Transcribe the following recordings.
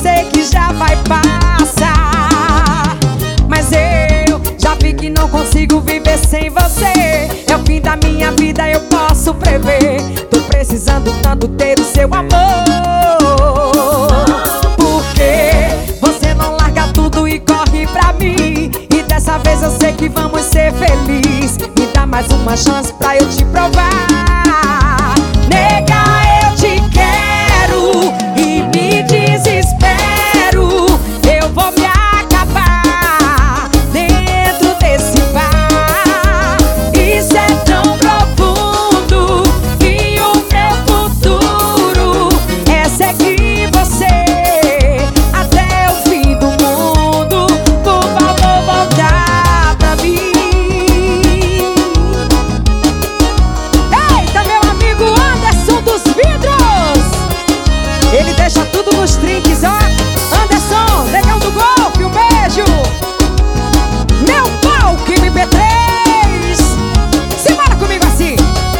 sei que já vai passar. Mas eu já vi que não consigo viver sem você. É o fim da minha vida, eu posso prever. Tô precisando tanto ter o seu amor. Porque você não larga tudo e corre pra mim. E dessa vez eu sei que vamos ser felizes. Me dá mais uma chance pra eu te provar. Nega, eu te quero e me desespero. Eu vou me acabar dentro desse bar. Isso é tão profundo que o meu futuro é seguir você até o fim do mundo. Por favor, voltar pra mim. Eita, meu amigo Anderson dos Vidros, ele deixa tudo nos trinques, ó. Anderson, negão do golfe, um beijo. Meu pau que MP3. Simbora comigo assim.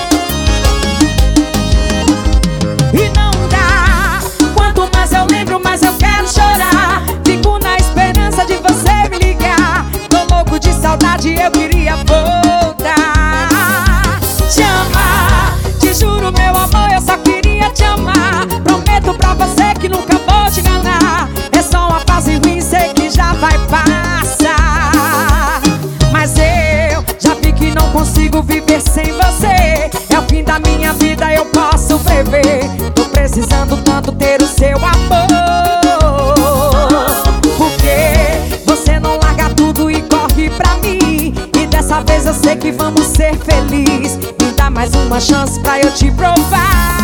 E não dá. Quanto mais eu lembro, mais eu quero chorar. Fico na esperança de você me ligar. Tô louco de saudade, eu queria voltar. Te amar, te juro, meu amor, eu só queria te amar. Prometo pra você que nunca vou te enganar. É só uma fase ruim, sei que já vai passar. Mas eu já vi que não consigo viver sem você. É o fim da minha vida, eu posso prever. Tô precisando tanto ter o seu amor. Porque você não larga tudo e corre pra mim. E dessa vez eu sei que vamos ser felizes. Me dá mais uma chance pra eu te provar.